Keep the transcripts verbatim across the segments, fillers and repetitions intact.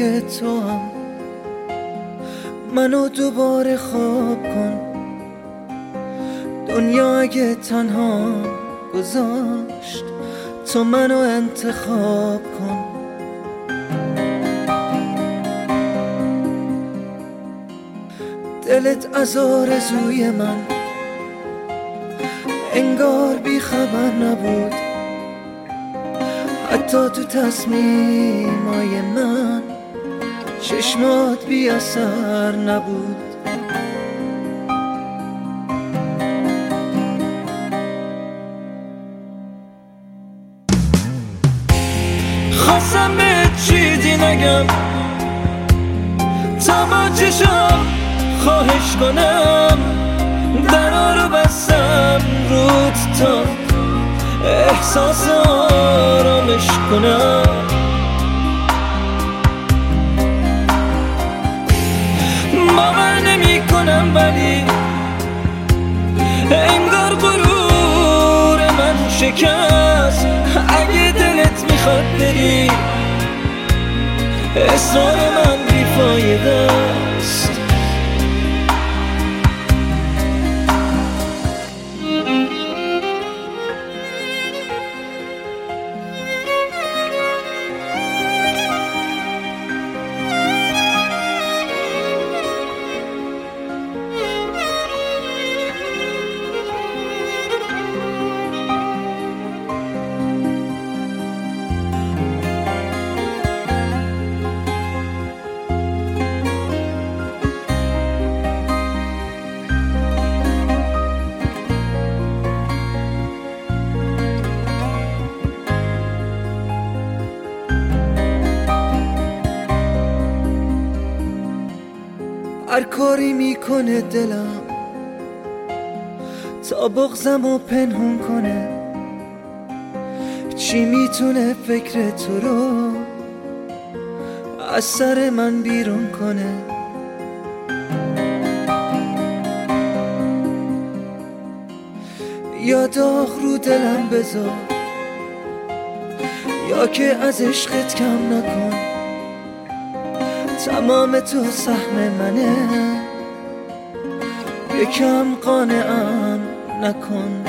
دنیای تو هم منو دوباره خواب کن. دنیا اگه تنها گذاشت تو منو انتخاب کن. دلت از آرزوی من انگار بی خبر نبود، حتی تو تصمیمای من چشمات بی اثر نبود. خواستم به چیزی نگم تا با چشم خواهش کنم، درا رو بستم رود تا احساس آرامش کنم. باور نمی کنم ولی انگار غرور من شکست. اگه دلت میخواد بری اصرار من بیفایده است. هر کاری میکنه دلم تا بغضمو پنهون کنه، چی میتونه فکر تو رو از سر من بیرون کنه. یا داغ رو دلم بذار یا که از عشقت کم نکن. تمام تو سهم منه، یکم قانعم نکن.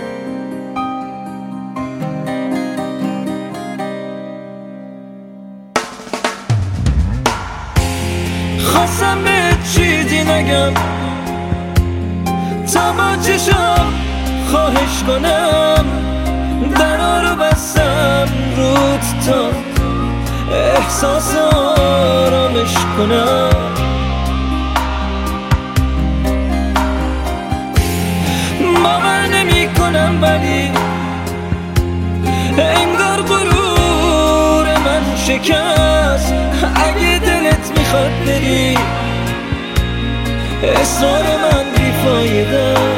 خواستم به چیزی نگم تا با چشم خواهش کنم، درا رو بستم رود تا احساس آرامش کنم. باور نمی کنم ولی انگار غرور من شکست. اگه دلت میخواد بری اصرار من بیفایده